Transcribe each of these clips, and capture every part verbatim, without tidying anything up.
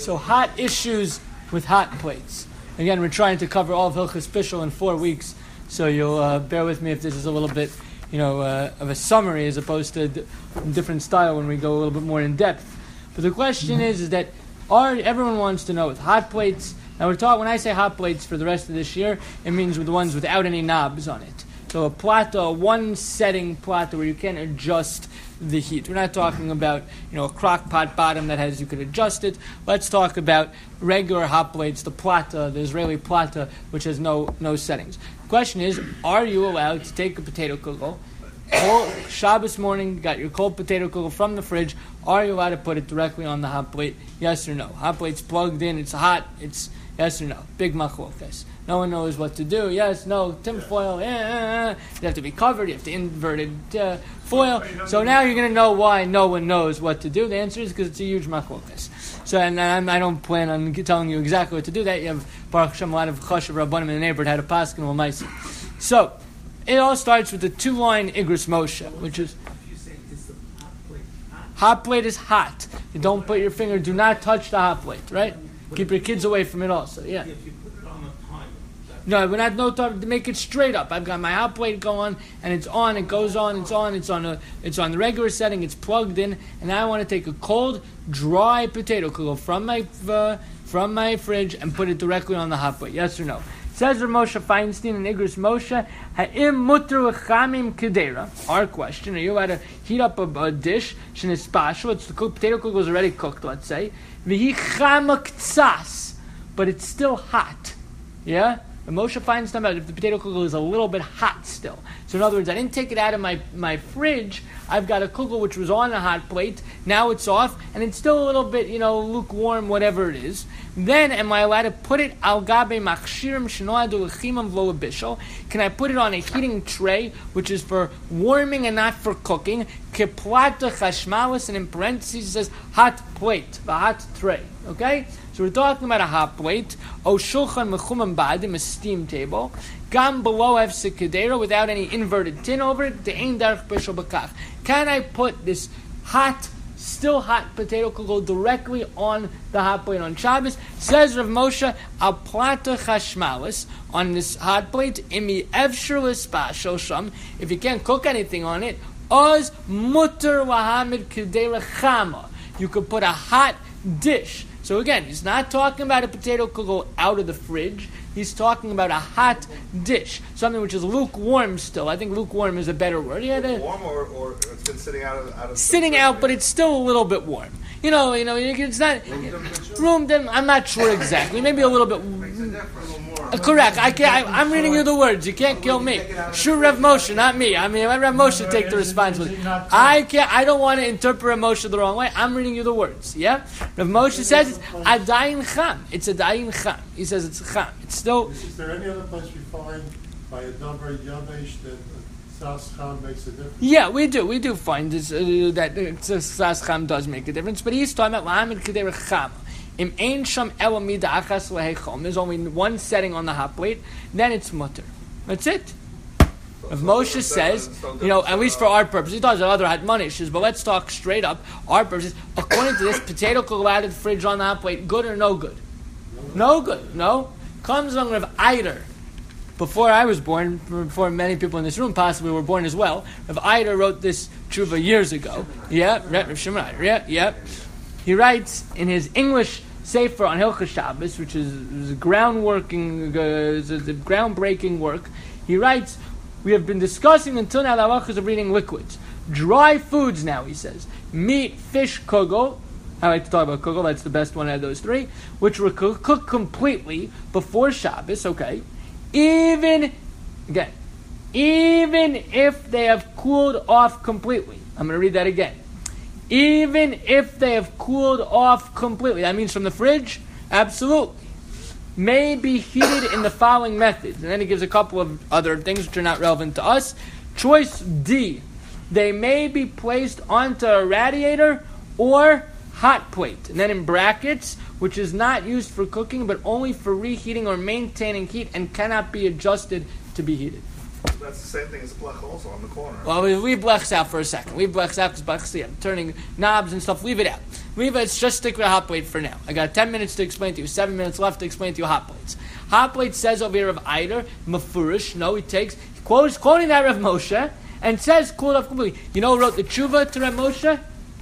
So hot issues with hot plates. Again, we're trying to cover all of Hilchos Bishul in four weeks, so you'll uh, bear with me if this is a little bit, you know, uh, of a summary as opposed to a d- different style when we go a little bit more in depth. But the question is, is that are everyone wants to know with hot plates. Now we're talking. When I say hot plates for the rest of this year, it means with the ones without any knobs on it. So a plata, a one-setting plata where you can't adjust the heat. We're not talking about, you know, a crock pot bottom that has you could adjust it. Let's talk about regular hot plates, the plata, the Israeli plata, which has no no settings. The question is, are you allowed to take a potato kugel, cold, Shabbos morning, got your cold potato kugel from the fridge, are you allowed to put it directly on the hot plate? Yes or no? Hot plate's plugged in, it's hot, it's yes or no? Big machlokas. No one knows what to do. Yes, no, tin foil. Eh, eh, eh. You have to be covered. You have to inverted uh, foil. So now you're going to know why no one knows what to do. The answer is because it's a huge machlokas. So, and I'm, I don't plan on telling you exactly what to do. That you have Baruch Hashem, a lot of chashav rabbanim in the neighborhood had a paskin l'maisa. So it all starts with the two-line Igros Moshe, which is hot plate is hot. You don't put your finger. Do not touch the hot plate. Right? Keep your kids away from it. Also, yeah. No, we're not no time to make it straight up. I've got my hot plate going, and it's on. It goes on. It's on. It's on a. It's on the regular setting. It's plugged in, and now I want to take a cold, dry potato kugel from my uh, from my fridge and put it directly on the hot plate. Yes or no? Says Rav Moshe Feinstein and Igros Moshe, Ha'im muter lechamim kedera. Our question: are you allowed to heat up a, a dish? Shenispashu. It's the cooked potato kugel is already cooked. Let's say v'hi chama ktsas, but it's still hot. Yeah. And Moshe finds them out if the potato kugel is a little bit hot still. So in other words, I didn't take it out of my, my fridge. I've got a kugel which was on a hot plate. Now it's off, and it's still a little bit, you know, lukewarm, whatever it is. Then, am I allowed to put it al gabe machshirim shenoadu lechimam v'lo bishul? Can I put it on a heating tray, which is for warming and not for cooking? Keplata chashmalis, and in parentheses it says hot plate, the hot tray. Okay? So we're talking about a hot plate, o shulchan mechumam badim, a steam table, gam below hefsek kedera, without any inverted tin over it, the ein darch bishul bakach. Can I put this hot, still hot potato kugel directly on the hot plate on Shabbos? Says Rav Moshe, al plata chashmalis, on this hot plate, imi evshir l'spashel sham, if you can't cook anything on it, oz muter lahamid kedera chama. You could put a hot dish. So again, he's not talking about a potato kugel out of the fridge. He's talking about a hot dish, something which is lukewarm still. I think lukewarm is a better word. Yeah, warm or, or it's been sitting out of out of sitting out, but it's still a little bit warm. You know, you know, it's not room. Then I'm not sure exactly. Maybe a little bit. Uh, correct. I can't. I, I'm reading you the words. You can't kill me. Sure, Rav Moshe, not me. I mean, let Rav Moshe take the responsibility. I can't. I don't want to interpret Rav Moshe the wrong way. I'm reading you the words. Yeah. Rav Moshe says it's adayin cham. It's a dayin cham. He says it's cham. It's still. Is there any other place we find by a number yavesh that sas cham makes a difference? Yeah, we do. We do find this, uh, that uh, sas cham does make a difference, but he's talking about lahamid kedera cham. Im ein sham elamida achas lehechom. There's only one setting on the hot plate. Then it's mutter. That's it. If Moshe says, you know, at least for our purpose, he does have other hadmonishes, but let's talk straight up. Our purposes, according to this, potato kugel out of the fridge on the hot plate, good or no good? No good. No. Comes along with Eider. Before I was born, before many people in this room possibly were born as well, Rav Eider wrote this tshuva years ago. Yeah, Rav Shimon Eider. Yeah, yeah. He writes in his English Sefer on Hilchos Shabbos, which is, is a groundworking, uh, is a groundbreaking work. He writes, we have been discussing until now the halachas of reading liquids. Dry foods now, he says. Meat, fish, kugel. I like to talk about kugel, that's the best one out of those three. Which were cooked cook completely before Shabbos, okay. Even, again, even if they have cooled off completely. I'm going to read that again. Even if they have cooled off completely. That means from the fridge? Absolutely. May be heated in the following methods. And then he gives a couple of other things which are not relevant to us. Choice D. They may be placed onto a radiator or hot plate. And then in brackets, which is not used for cooking, but only for reheating or maintaining heat and cannot be adjusted to be heated. But That's the same thing as blech also on the corner. Well, we leave blechs out for a second. Leave blechs out because blechs, I'm turning knobs and stuff. Leave it out. Leave it. Let's just stick with a hot plate for now. I got ten minutes to explain to you. Seven minutes left to explain to you hot plates. Hot plate says over here of Eider, Mefurish. No, he takes, he quotes, quoting that Rav Moshe, and says, cool enough completely. You know who wrote the tshuva to Rav Moshe?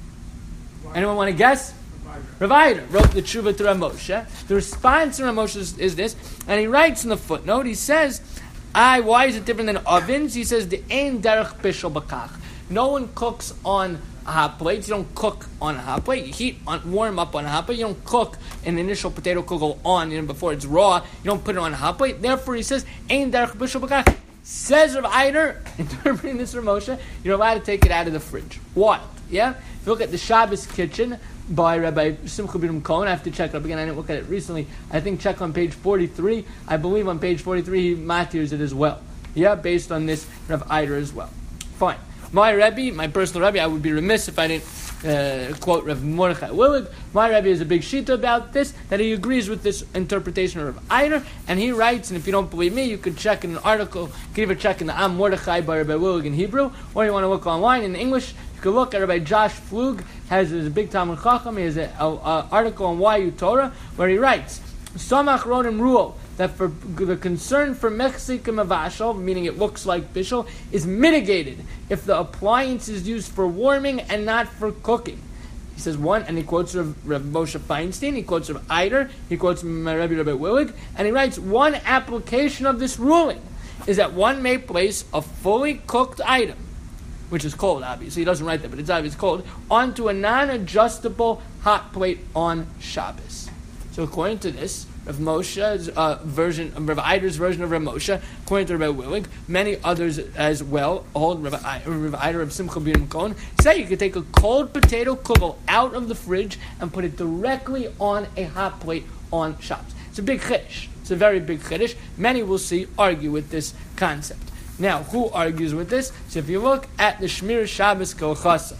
Anyone want to guess? Rav Eider wrote the tshuva to Rav Moshe. The response to Rav Moshe is, is this, and he writes in the footnote, he says, I, why is it different than ovens? He says, the ein derech bishul bakach. No one cooks on a hot plate. You don't cook on a hot plate. You heat, on, warm up on a hot plate. You don't cook an initial potato kugel on, you know, before it's raw. You don't put it on a hot plate. Therefore, he says, ein derech bishul bakach. Says Rav Eider, interpreting this Rav Moshe, you're allowed to take it out of the fridge. Wild, yeah? If you look at the Shabbos Kitchen by Rabbi Simcha B'Num Cohen, I have to check it up again. I didn't look at it recently. I think check on page forty-three. I believe on page forty-three he matirs it as well. Yeah, based on this Rav Eider as well. Fine. My Rebbe, my personal Rebbe, I would be remiss if I didn't uh, quote Rav Mordechai Willig. My Rebbe is a big shita about this, that he agrees with this interpretation of Rav Eider, and he writes, and if you don't believe me, you could check in an article, you can either check in the Am Mordechai by Rabbi Willig in Hebrew, or you want to look online in English, you can look at Rabbi Josh Flug, has a big Talmud Chacham, he has an article on Y U Torah, where he writes, Samach wrote in Rule, that for the concern for mechzik and mavashal, meaning it looks like bishul, is mitigated if the appliance is used for warming and not for cooking. He says one, and he quotes Rav, Rav Moshe Feinstein, he quotes Rav Eider, he quotes my Rebbe Rabbi Willig, and he writes one application of this ruling is that one may place a fully cooked item, which is cold, obviously. He doesn't write that, but it's obviously cold, onto a non-adjustable hot plate on Shabbos. So according to this, Rav Moshe's uh, version, Rav Eider's version of Rav Moshe, according to Rav Willig, many others as well, hold Rav Eider of Simcha B'Num Cohen, say you could take a cold potato kugel out of the fridge and put it directly on a hot plate on Shabbos. It's a big chiddush. It's a very big chiddush. Many will see argue with this concept. Now, who argues with this? So if you look at the Shmir Shabbos Kolchasa,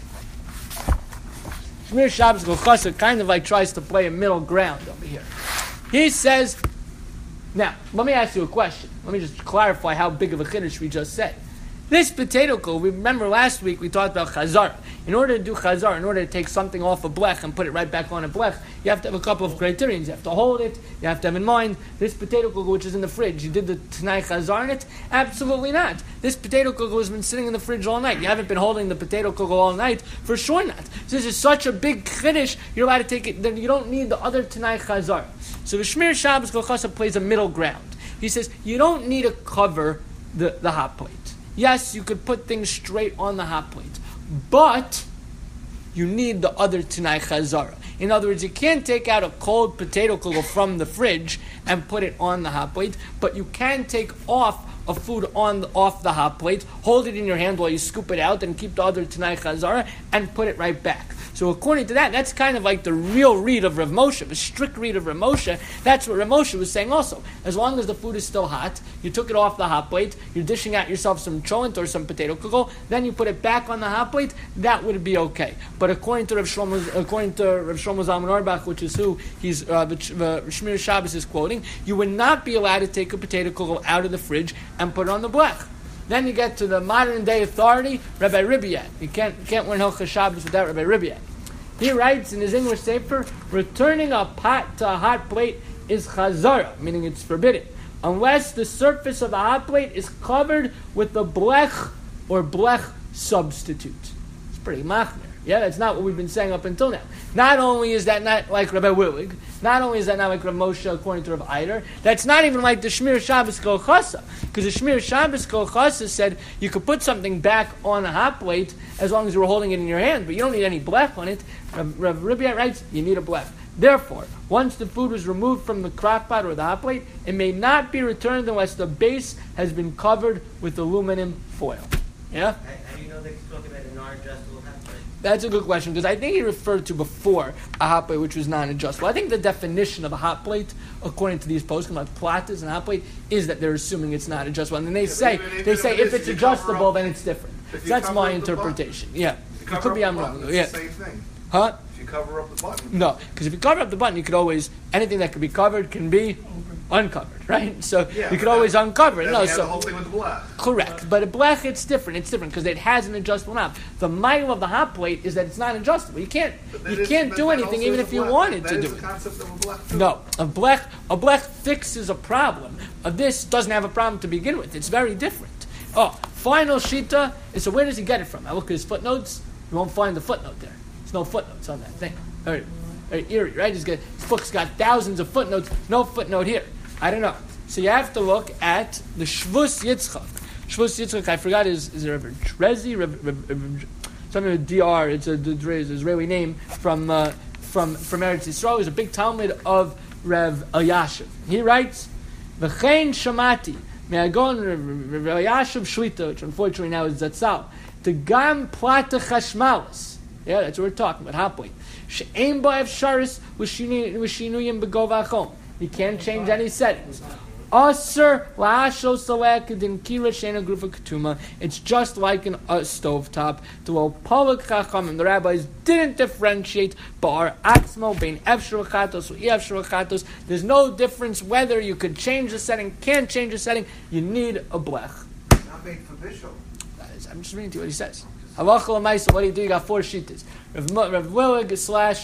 Shmir Shabbos Kolchasa kind of like tries to play a middle ground over here. He says, now, let me ask you a question. Let me just clarify how big of a chiddush we just said. This potato kugel, we remember last week we talked about chazar. In order to do chazar, in order to take something off a blech and put it right back on a blech, you have to have a couple of criterions. You have to hold it, you have to have in mind, this potato kugel which is in the fridge, you did the Tanai chazar in it? Absolutely not. This potato kugel has been sitting in the fridge all night. You haven't been holding the potato kugel all night, for sure not. So this is such a big chiddush, you're allowed to take it, then you don't need the other Tanai chazar. So the Shmir Shabbos Kolchasa plays a middle ground. He says, you don't need to cover the, the hot plate. Yes, you could put things straight on the hot plate, but you need the other Tanai Chazara. In other words, you can't take out a cold potato kugel from the fridge and put it on the hot plate, but you can take off a food on the, off the hot plate, hold it in your hand while you scoop it out, and keep the other Tanai Chazara and put it right back. So according to that, that's kind of like the real read of Rav Moshe, the strict read of Rav Moshe. That's what Rav Moshe was saying also. As long as the food is still hot, you took it off the hot plate, you're dishing out yourself some cholent or some potato kugel, then you put it back on the hot plate, that would be okay. But according to Rav Shlomo, according to Rav Shlomo Zalman Auerbach, which is who he's uh, the, the Shmir Shabbos is quoting, you would not be allowed to take a potato kugel out of the fridge and put it on the blech. Then you get to the modern day authority, Rabbi Ribiat. You can't you can't learn Hilchos Shabbos without Rabbi Ribiat. He writes in his English sefer, returning a pot to a hot plate is chazara, meaning it's forbidden, unless the surface of a hot plate is covered with the blech or blech substitute. It's pretty machmir. Yeah, that's not what we've been saying up until now. Not only is that not like Rabbi Willig, not only is that not like Rav Moshe according to Rav Eider, that's not even like the Shmir Shabbos Kolchasa, because the Shmir Shabbos Kolchasa said you could put something back on a hot plate as long as you were holding it in your hand, but you don't need any blech on it. Rav, Rav Ribiat writes, you need a blech. Therefore, once the food was removed from the crock pot or the hot plate, it may not be returned unless the base has been covered with aluminum foil. Yeah? How do you know they're talking about a non-adjustable hot plate? That's a good question, because I think he referred to before a hot plate which was non-adjustable. I think the definition of a hot plate, according to these poskim, like platters and hot plate, is that they're assuming it's not adjustable. And then they yeah, say, even, they even say if, if it's adjustable, up, then it's different. So that's my interpretation. Button, yeah, it could be I'm wrong. It's yeah, the same thing. Huh? If you cover up the button. No, because if you cover up the button, you could always anything that could be covered can be uncovered, right? So Yeah, you could but always that- uncover it. Then No, we have so the whole thing with the black. correct. But a blech, it's different. It's different because it has an adjustable knob. The mile of the hot plate is that it's not adjustable. You can't But that you is- can't but do that anything also even is if a you black. wanted That to is do the it. concept of a black too. No, a blech a blech fixes a problem. Uh, this doesn't have a problem to begin with. It's very different. Oh, final shita is so where does he get it from? I look at his footnotes. You won't find the footnote there. There's no footnotes on that thing. Very, very eerie, right? He's got, his book's got thousands of footnotes. No footnote here. I don't know. So you have to look at the Shvus Yitzchak. Shvus Yitzchak, I forgot, is is there a Trezi? Something with D R. It's a Israeli name from uh, from from Eretz Yisrael. He's a big Talmud of Rev Elyashiv. He writes, "V'chein shamati me'agon Rev Elyashiv Shlita," which unfortunately now is Zatzal. The gam plata chashmalis. Yeah, that's what we're talking about. Hot point. She'ein ba'ev sharis v'shinuyim begova achom. You can't change any settings. Aser la'asho salek din kira shena grufa ketuma. It's just like an, a stovetop. The Palak Chachamim, the rabbis didn't differentiate bar atzmo bein efshur chatos or efshur chatos. There's no difference whether you could change the setting, can't change the setting. You need a blech. Not made for Bishop. I'm just reading to you what he says. Halacha l'maisa, what do you do? You got four shittas. Rev, Rev Willig slash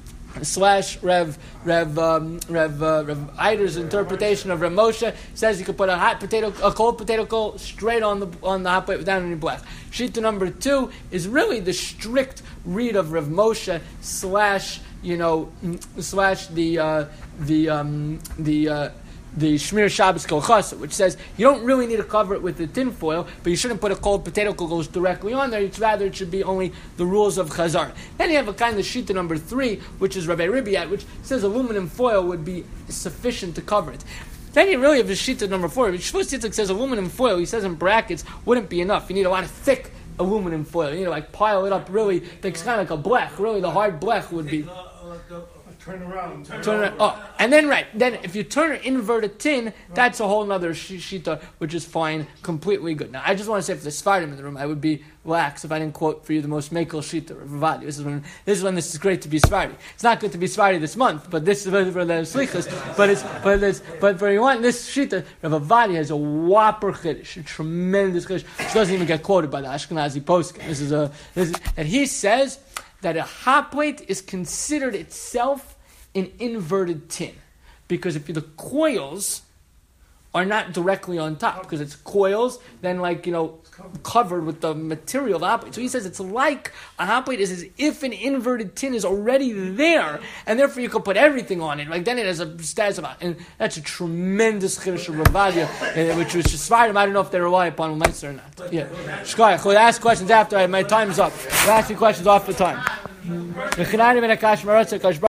slash Rev Rev um, Rev uh, Rev Eider's interpretation of Rev Moshe says you could put a hot potato, a cold potato coal straight on the on the hot plate without any blech. Shita number two is really the strict read of Rev Moshe slash you know slash the uh, the um, the. Uh, the Shmir Shabbos Kolchasa, which says you don't really need to cover it with the tin foil, but you shouldn't put a cold potato goes directly on there. It's rather it should be only the rules of Chazar. Then you have a kind of shita number three, which is Rabbi Ribiat, which says aluminum foil would be sufficient to cover it. Then you really have a shita number four, which Shvus Yitzchak says aluminum foil. He says in brackets wouldn't be enough. You need a lot of thick aluminum foil. You need to like pile it up really. It's kind of like a blech. Really, the hard blech would be. Turn around. Turn, Turn it, oh, and then right, then if you turn it inverted tin, that's a whole other shita, which is fine, completely good. Now, I just want to say, if there's Sfardim in the room, I would be lax if I didn't quote for you the most makel shita of Ravadi. This is when this is when this is great to be Sfardi. It's not good to be Sfardi this month, but this is for the slichas. But it's but it's but for you want this shita, Ravadi has a whopper chiddush, a tremendous chiddush, which doesn't even get quoted by the Ashkenazi poskim. This is a this is, and he says that a hot plate is considered itself an inverted tin. Because if the coils are not directly on top, because it's coils, then like, you know, covered with the material of the hot plate. So he says it's like a hot plate is as if an inverted tin is already there, and therefore you can put everything on it. Like then it has a status of, and that's a tremendous chiddush of Ravadia, which was Shesvardim. I don't know if they rely upon Meister or not. Yeah. Shkoyach, we'll ask questions after. My time's up. We'll ask you questions off the time.